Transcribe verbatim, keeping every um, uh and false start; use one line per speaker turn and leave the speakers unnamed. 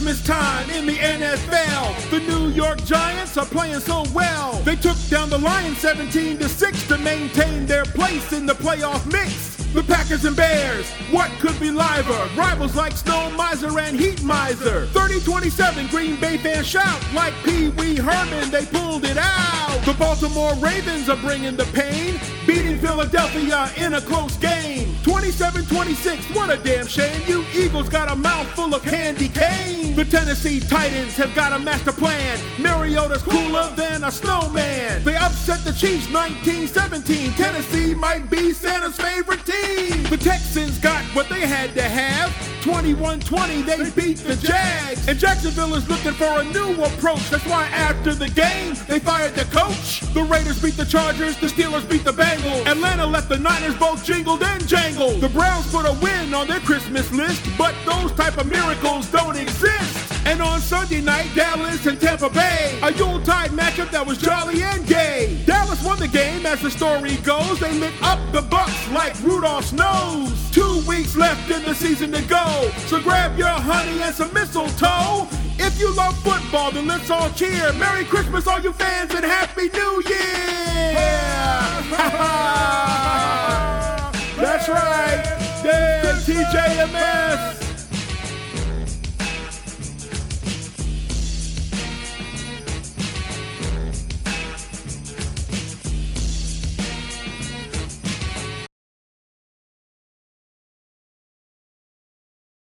Christmas time in the N F L. The New York Giants are playing so well. They took down the Lions seventeen to six to maintain their place in the playoff mix. The Packers and Bears, what could be liver? Rivals like Snow Miser and Heat Miser. thirty twenty-seven, Green Bay fans shout like Pee Wee Herman, they pulled it out. The Baltimore Ravens are bringing the pain, beating Philadelphia in a close game. twenty-seven twenty-six, what a damn shame. You Eagles got a mouthful of candy cane. The Tennessee Titans have got a master plan. Mariota's cooler than a snowman. They upset the Chiefs nineteen seventeen. Tennessee might be Santa's favorite team. The Texans got what they had to have. twenty-one twenty, they beat the Jags. And Jacksonville is looking for a new approach. That's why after the game, they fired the coach. The Raiders beat the Chargers, the Steelers beat the Bengals. Atlanta let the Niners both jingled and jangled. The Browns put a win on their Christmas list, but those type of miracles don't exist. And on Sunday night, Dallas and Tampa Bay, a Yuletide matchup that was jolly and gay. Dallas won the game as the story goes. They lit up the Bucks like Rudolph's nose. Two weeks left in the season to go, so grab your honey and some mistletoe. If you love football, then let's all cheer. Merry Christmas, all you fans, and Happy New Year! That's right, there's T J M S.